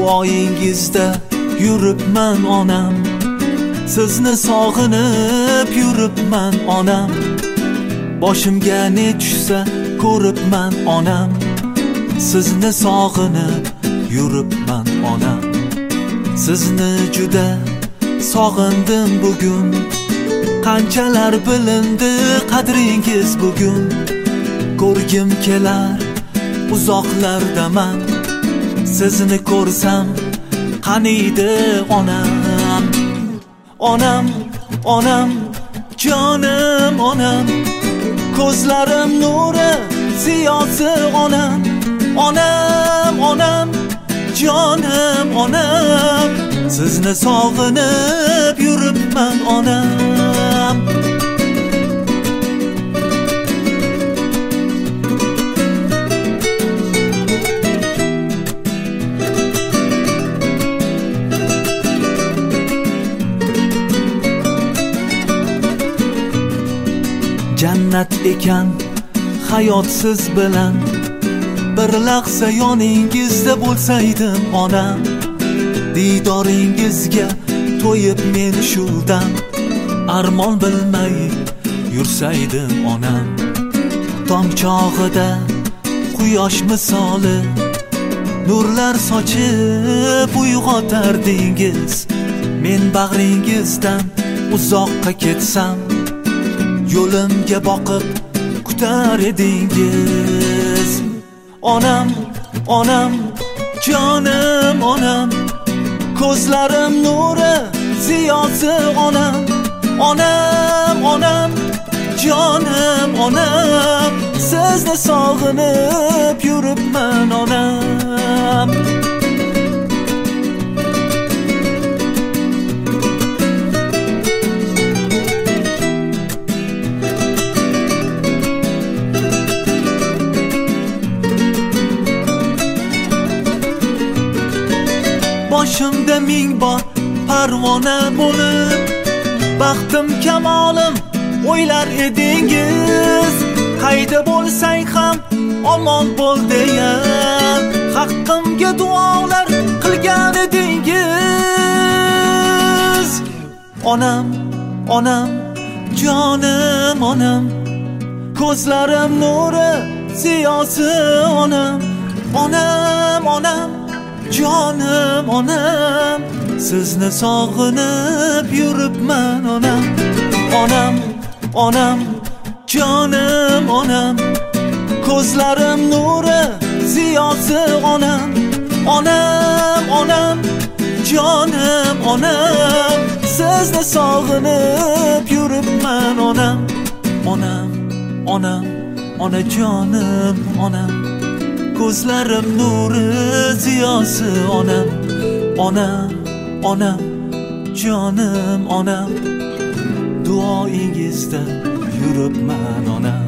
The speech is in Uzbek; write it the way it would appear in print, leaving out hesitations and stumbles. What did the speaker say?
duoyingizda yuribman onam, sizni sog'inib yuribman onam. Boshimga ne tushsa ko'ribman onam, sizni sog'inib yuribman onam. Sizni juda sog'indim bugun, qanchalar bilindi qadringiz bugun. Ko'rgim kelar uzoqlardaman, sizni ko'rsam qaniydi onam. Onam, onam, jonim onam, ko'zlarim nuri ziyosi onam. Onam, onam, jonim onam, sizni sog'inib yuribman onam. Jannat ekan hayot siz bilan, bir lahza yoningizda bo'lsaydim onam. Didoringizga to'yib men shu dam, armon bilmay yursaydim onam. Tong chog'ida quyosh misoli nurlar sochib uyg'otardingiz. Men bag'ringizdan uzoqqa ketsam, yo'limga boqib kutar edingiz. Onam, onam, jonim onam, ko'zlarim nuri ziyosi onam. Onam, onam, jonim onam, sizni sog'inib yuribman onam. Boshimda ming bor parvona bo'lib, baxtim kamolim o'ylar edingiz. Qayda bo'lsang ham omon bo'l deya haqqimga duolar qilgan edingiz. Onam, onam, jonim onam, ko'zlarim nuri ziyosi onam. Onam, onam, jonim onam, sizni sog'inib yuribman onam. Onam, onam, jonim onam, ko'zlarim nuri ziyosi onam. Onam, onam, jonim onam, sizni sog'inib yuribman onam. Onam, onam, onajonim onam, ko'zlarim nuri ziyosi onam. Onam, onam, jonim onam, duoyingizda yuribman onam.